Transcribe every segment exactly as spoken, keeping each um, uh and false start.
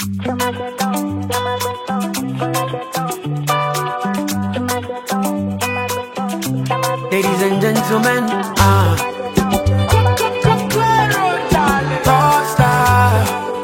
Ladies and gentlemen, ah, Rockstar.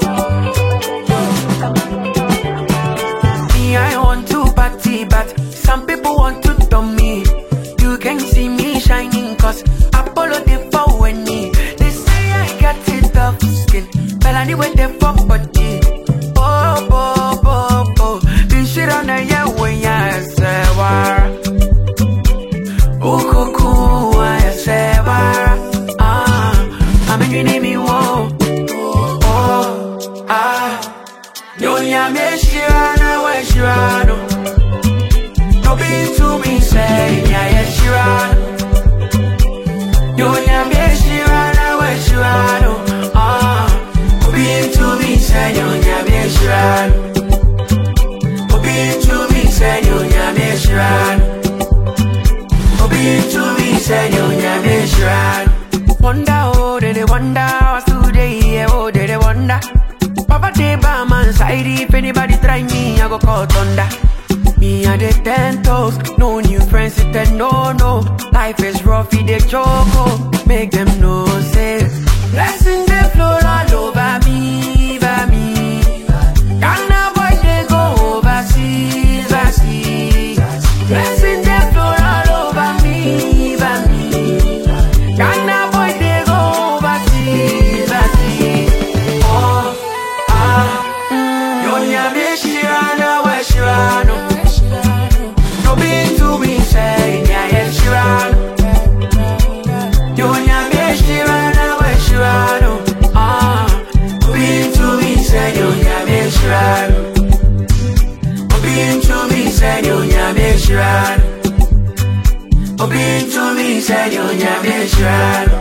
Me, I want to party, but some people want to dumb me. You can see me shining, cause Apollo they for when me. They say I got it tough skin, but anyway they for body. Oh, oh, oh, oh, this shit on the yeah when I say war. Oh, cuckoo, I say war. Ah, I'm in your name, whoa. Oh, ah, yo, yeah, me shirano, where shirano. No be to me, say, yeah, yeah, shirano. Yo, yeah, me shirano, where shirano. Ah, no be to me, say, yo, yeah, me shirano. No be to me, say, yo, yeah, me shirano. No be to me, say, yo, yeah, me shirano. Wonder, oh, they wonder, what's today, yeah, oh, they wonder. Papa day by my side, if anybody try me, I go call thunder. Me and the ten toes, no new friends, it a no, no. Life is rough, it a choco, make them know, say. Blessings they flow all over me, over me. Ghana boy, they go overseas, overseas. Blessings they flow all over me, over me. Ghana boy, they go overseas, overseas. Oh, ah, mm, yo, yeah, me shirano, where shirano. No be to me, say, yeah, yeah, shirano. Yo, yeah, me shirano, where shirano. Ah, no be to me, say, yo, yeah, me shirano. No be to me, say, yo, yeah, me shirano. No be to me, say, yo, yeah, me shirano.